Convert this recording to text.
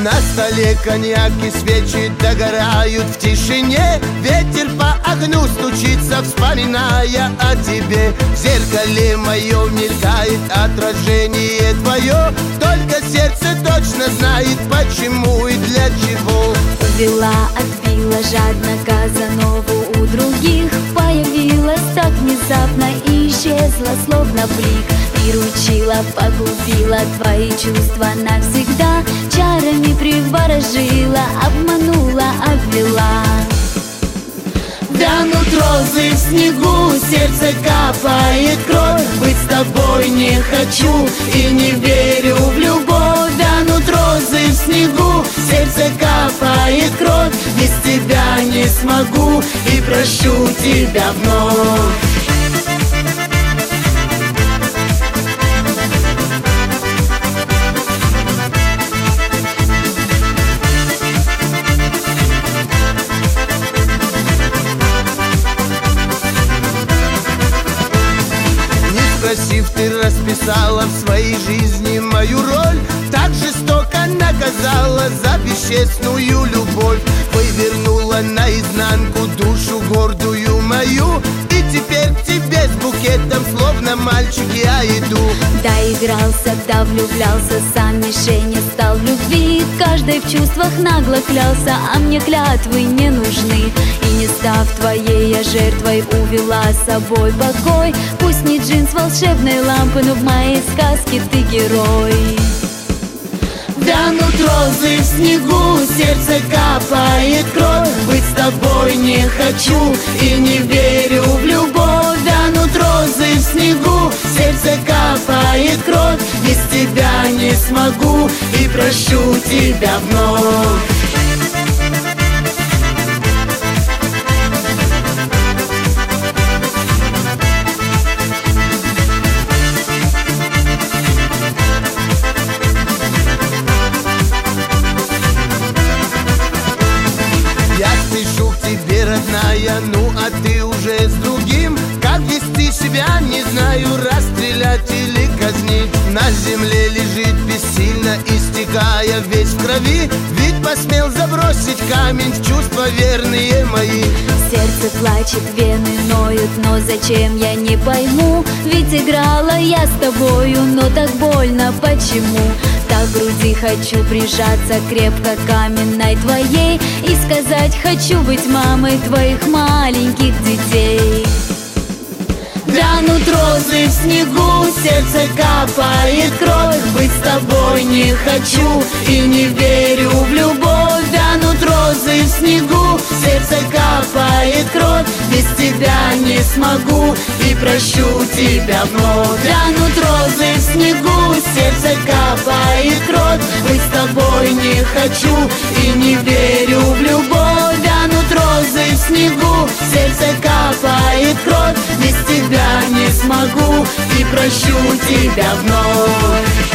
На столе коньяк и свечи догорают в тишине. Ветер по огню стучится, вспоминая о тебе. В зеркале моем мелькает отражение твое. Только сердце точно знает, почему и для чего. Увела, отбила жадно Казанову у других. Появилась так внезапно и исчезла, словно блик. Приручила, погубила твои чувства навсегда. Чарами приворожила, обманула, обвела. Вянут розы в снегу, сердце капает кровь. Быть с тобой не хочу и не верю в любовь. Вянут розы в снегу, сердце капает кровь. Без тебя не смогу и прощу тебя вновь. Спросив, ты расписала в своей жизни мою роль. Так жестоко наказала за бесчестную любовь. Вывернула наизнанку душу гордую мою. И теперь к тебе с букетом, словно мальчик, я иду. Доигрался, да влюблялся, сам мишень стал в любви. Каждый в чувствах нагло клялся, а мне клятвы не нужны. И не став твоей, я жертвой увела с собой покой. Пусть не джинс волшебной лампы, но в моей сказке ты герой. Вянут розы в снегу, сердце капает кровь. Быть с тобой не хочу и не верю в любовь. Вянут розы в снегу, сердце капает кровь. Без тебя не смогу и прощу тебя вновь. Я спешу к тебе, родная, ну а ты уже с другим. Как вести себя, не знаю, расстрелять или казнить. На земле лежит бессильно, истекая весь в крови. Ведь посмел забросить камень в чувства верные мои. Сердце плачет, вены ноют, но зачем, я не пойму. Ведь играла я с тобою, но так больно, почему? Так в груди хочу прижаться крепко к каменной твоей и сказать, хочу быть мамой твоих маленьких детей. Вянут розы в снегу, сердце капает кровь. Быть с тобой не хочу и не верю в любовь. Вянут розы в снегу, сердце капает кровь. Без тебя не смогу и прощу тебя вновь. Вянут розы в снегу, сердце капает кровь. Быть с тобой не хочу и не верю в любовь. Вянут розы в снегу, сердце капает кровь. Без тебя не смогу и прощу тебя вновь.